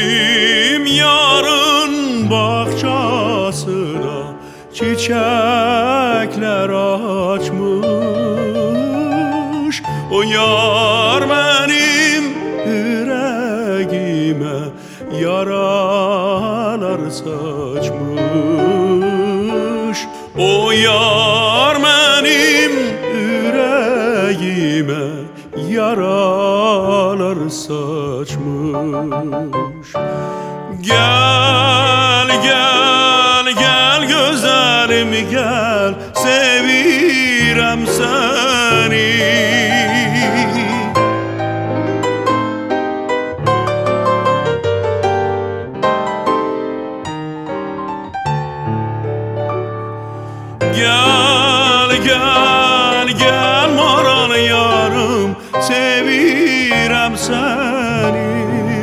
Girdim yarın bahçasına, çiçekler açmış. O yar benim yüreğime yaralar saçmış. O yar benim yüreğime yaralar saçmış. Gel gel gel güzelim gel, sevirem seni. Gel gel gel maral yarım, sevirem seni.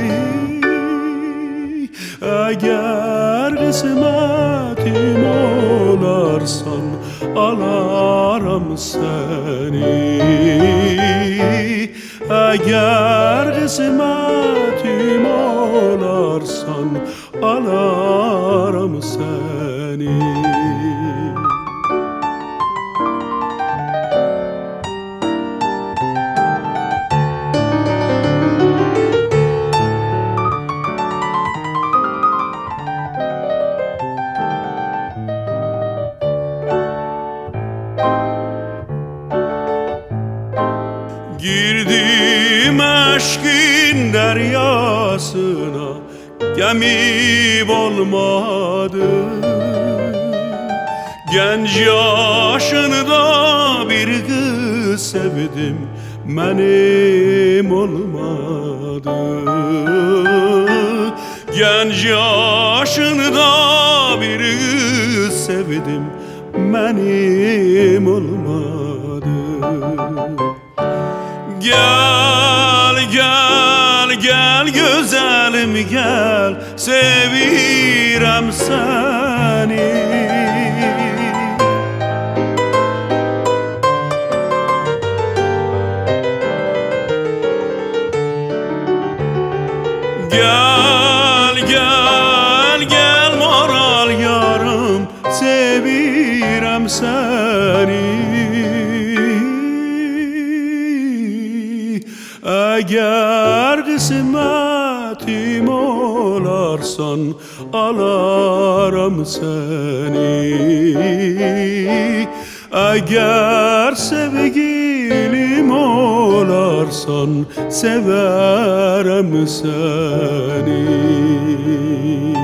Eğer kısmetim olarsan alaram seni. Eğer kısmetim olarsan alaram seni. Girdim aşkın deryasına, gemim olmadı. Genç yaşında bir kız sevdim, benim olmadı. Genç yaşında bir kız sevdim, benim olmadı. Gel gel gel güzelim gel, sevirem seni. Gel gel gel maral yarım, sevirem seni. Eğer kısmetim olarsan alaram seni. Eğer sevgilim olarsan severem seni.